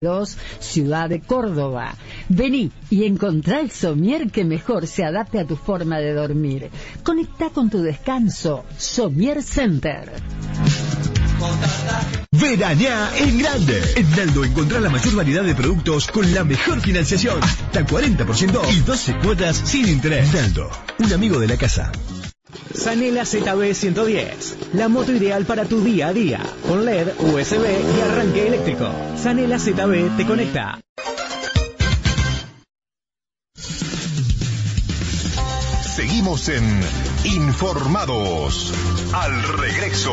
Ciudad de Córdoba. Vení y encontrá el somier que mejor se adapte a tu forma de dormir. Conectá con tu descanso. Somier Center. Veraneá en grande. En Naldo encontrá la mayor variedad de productos con la mejor financiación. Hasta 40% y 12 cuotas sin interés. Naldo, un amigo de la casa. Sanela ZB 110, la moto ideal para tu día a día, con LED, USB y arranque eléctrico. Sanela ZB te conecta. Seguimos en Informados. Al regreso.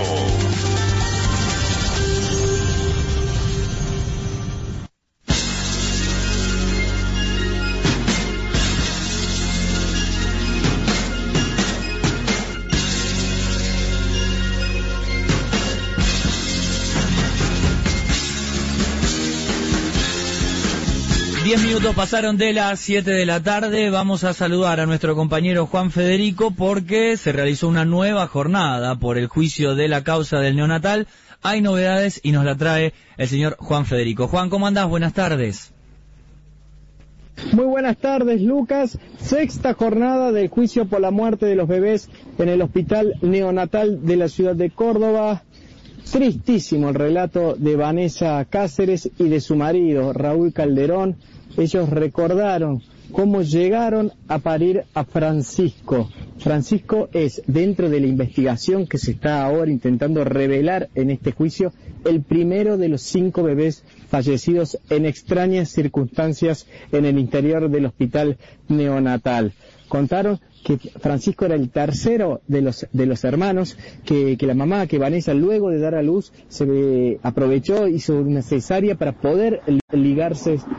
Diez minutos pasaron de las 7 de la tarde. Vamos a saludar a nuestro compañero Juan Federico porque se realizó una nueva jornada por el juicio de la causa del neonatal. Hay novedades y nos la trae el señor Juan Federico. Juan, ¿cómo andás? Buenas tardes. Muy buenas tardes, Lucas. Sexta jornada del juicio por la muerte de los bebés en el hospital neonatal de la ciudad de Córdoba. Tristísimo el relato de Vanessa Cáceres y de su marido, Raúl Calderón. Ellos recordaron cómo llegaron a parir a Francisco. Francisco es, dentro de la investigación que se está ahora intentando revelar en este juicio, el primero de los 5 bebés fallecidos en extrañas circunstancias en el interior del hospital neonatal. Contaron que Francisco era el tercero de los hermanos, que la mamá, que Vanessa, luego de dar a luz, se aprovechó, hizo una cesárea para poder ligarse